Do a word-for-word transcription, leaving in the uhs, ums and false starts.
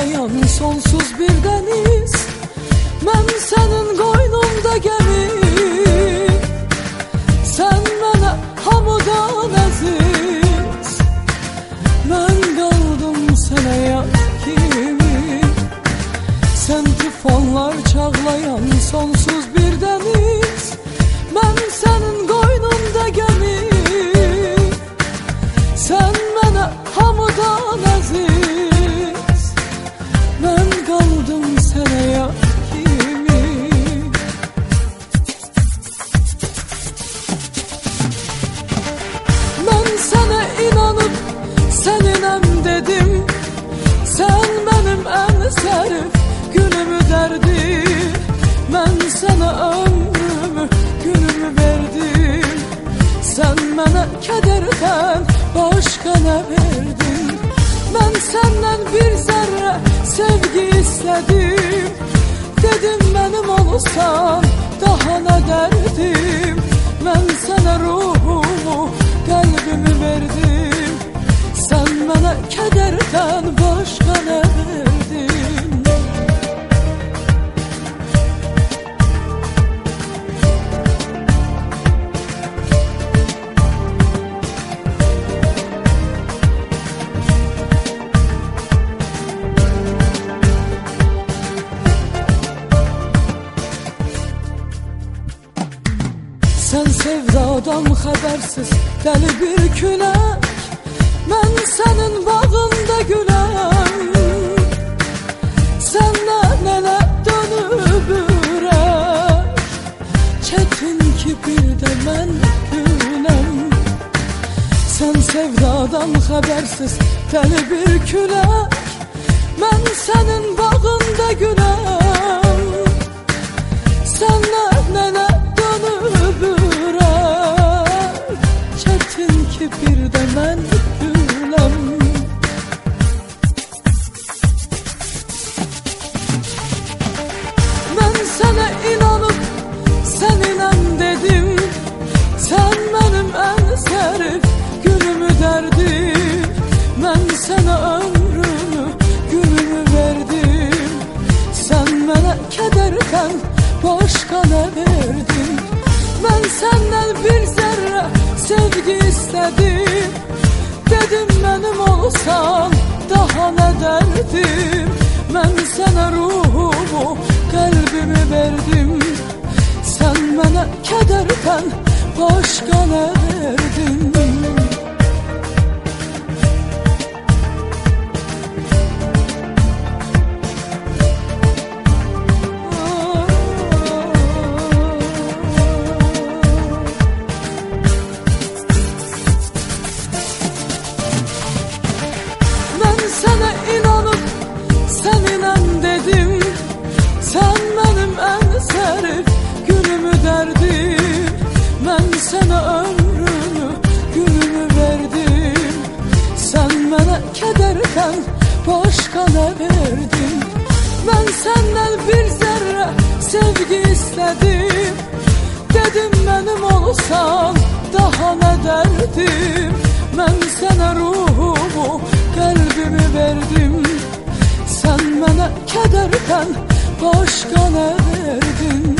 çağlayan sonsuz bir deniz. Mən sənin qoynumda gəmi, sən mənə hamıdan əziz. Mən qaldım sənə yad kimi, sən tufanlar çağlayan sonsuz bir deniz. Mən sənin qoynumda gəmi, sən mənə hamıdan əziz. Mən qaldım sənə yad kimi. Mən sənə inanıb səninəm dedim, sən mənim ən sərif günümü dərdim. Mən sənə ömrümü, günümü verdim, sən mənə kədərdən başqa nə verdin? Mən səndən bir zərrə sevgi istədim, dedim mənim olsan daha nə dərdim? Mən sənə ruhumu, qəlbimi verdim, sən mənə kədərdən başqa nə verdin? Sən sevdadan xəbərsiz dəli bir külək, mən sənin bağında güləm. Səndən elə dönüb ürək, çətin ki bir də mən güləm. Sən sevdadan xəbərsiz dəli bir külək, mən sənin bağında güləm. Səndən elə dönüb ürək, çətin ki bir də mən güləm. Mən sənə inanıb səninəm dedim, sən mənim ən sərif günümü dərdim. Mən sənə ömrümü, günümü verdim, sən mənə kədərdən başqa nə verdin? Mən səndən bir zərrə sevgi istədim, dedim mənim olsan daha nə dərdim? Mən sənə ruhumu, qəlbimi verdim, sən mənə kədərdən başqa nə verdin? Sənə inanıb səninəm dedim, sən mənim ən sərif günümü dərdim. Mən sənə ömrümü, günümü verdim, sən mənə kədərdən başqa nə verdin? Mən səndən bir zərrə sevgi istədim, dedim mənim olsan daha nə dərdim? Mən sənə ruhumu, qəlbimi verdim, sən mənə kədərdən başqa nə verdin?